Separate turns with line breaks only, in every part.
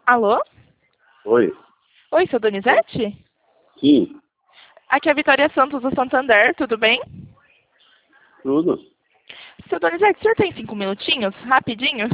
Alô?
Oi.
Oi, seu Donizete?
Sim,
Aqui é a Vitória Santos do Santander, tudo bem?
tudo.
Seu Donizete, o senhor tem 5 minutinhos? Rapidinho?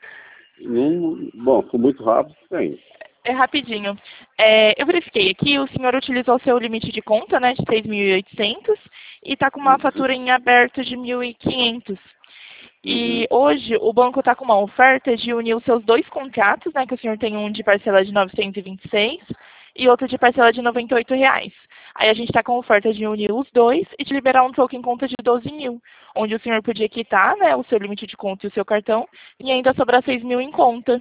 Bom, foi muito rápido, tem.
É rapidinho. Eu verifiquei aqui, o senhor utilizou seu limite de conta, né, de 3.800 e está com uma fatura em aberto de 1.500.
Uhum.
E hoje o banco está com uma oferta de unir os seus dois contratos, né, que o senhor tem um de parcela de 926 e outro de parcela de R$ 98. Aí a gente está com a oferta de unir os dois e de liberar um troco em conta de 12 mil, onde o senhor podia quitar, né, o seu limite de conta e o seu cartão e ainda sobrar 6 mil em conta.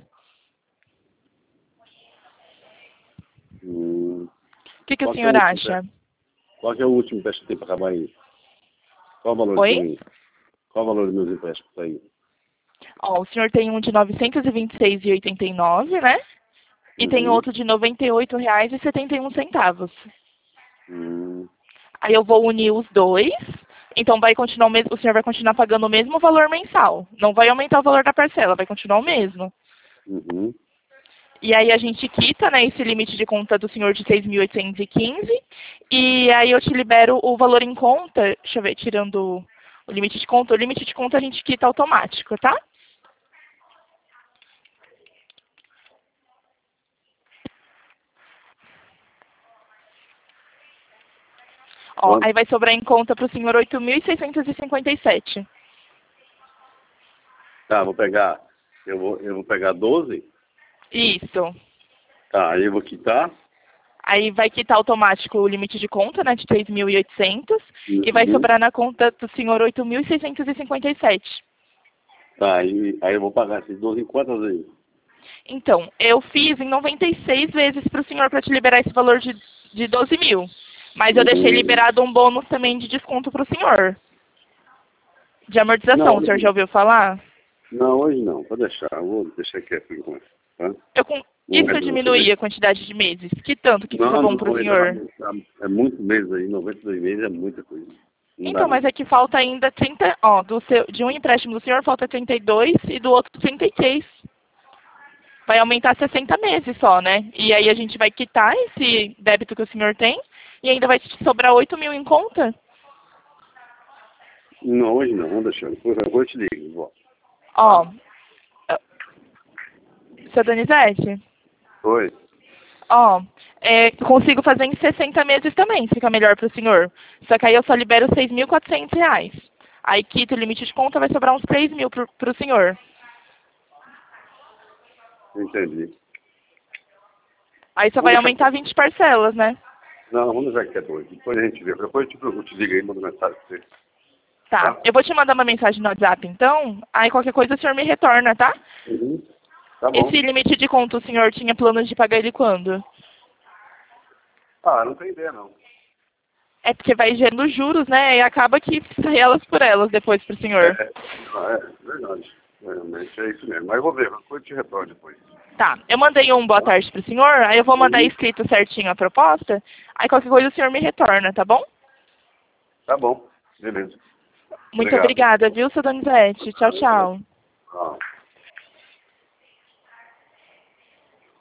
Hum,
O que o
qual que é o
senhor
último
acha?
teste? Qual que é o último teste que tem para acabar aí? Qual o valor
Oi?
de mim? Qual o valor dos meus empréstimos aí?
Ó, o senhor tem um de 926,89, né? E tem
Uhum.
outro de R$ 98,71.
Hum,
Aí eu vou unir os dois. Então vai continuar o senhor vai continuar pagando o mesmo valor mensal. Não vai aumentar o valor da parcela, vai continuar o mesmo.
uhum.
E aí a gente quita, né, esse limite de conta do senhor de 6.815. E aí eu te libero o valor em conta, deixa eu ver, tirando o limite de conta. O limite de conta a gente quita automático, tá? Ó,
Quanto?
aí vai sobrar em conta para o senhor 8.657.
Tá, vou pegar. Eu vou pegar 12.
Isso.
Tá, aí eu vou quitar.
Aí vai quitar automático o limite de conta, né, de 3.800 e vai
Uhum.
sobrar na conta do senhor 8.657.
Tá, aí eu vou pagar esses 12 em quantas aí?
Então, eu fiz em 96 vezes para o senhor para te liberar esse valor de 12 mil. Mas eu deixei
Hum,
liberado um bônus também de desconto para o senhor. De
não,
amortização, o senhor já ouviu falar?
não, hoje não. Pode deixar. Eu vou deixar quieto por enquanto. Tá?
E
Não
se
é
eu
não,
diminuir a quantidade de meses? Que tanto que fica
Não,
bom
não
para o
vou entrar.
senhor?
É muito mês aí, 92 meses é muita coisa. Não dá
Então,
não.
mas é que falta ainda 30, ó, de um empréstimo do senhor falta 32 e do outro 33. Vai aumentar 60 meses só, né? E aí a gente vai quitar esse débito que o senhor tem e ainda vai te sobrar 8 mil em conta.
Não, hoje não, vamos deixar. Depois eu te ligo, vó.
Ó,
Tá?
seu Donizete,
Oi.
ó, consigo fazer em 60 meses também, fica melhor para o senhor. Só que aí eu só libero R$ 6.400. Aí quita o limite de conta, vai sobrar uns 3 mil para o senhor.
Entendi.
Aí só
Vamos
vai
deixar
aumentar
quieto.
20 parcelas, né?
Não, vamos deixar quieto hoje. Depois a gente vê. Depois eu te ligo aí, mando mensagem pra você.
Tá,
Tá?
eu vou te mandar uma mensagem no WhatsApp então, aí qualquer coisa o senhor me retorna, tá?
Uhum. Tá bom.
Esse limite de conta o senhor tinha planos de pagar ele quando?
Ah, não tem ideia não.
É porque vai gerando juros, né? E acaba que sai elas por elas depois pro senhor.
Verdade. Realmente é isso mesmo. Mas eu vou ver, qualquer coisa eu te retorno depois.
Tá, eu mandei um boa
Tá?
tarde pro senhor, aí eu vou mandar
Uhum.
escrito certinho a proposta, aí qualquer coisa o senhor me retorna, tá bom?
Tá bom. Beleza.
Muito
Obrigado.
obrigada, viu, seu Donizete? Tchau, tchau.
Ah.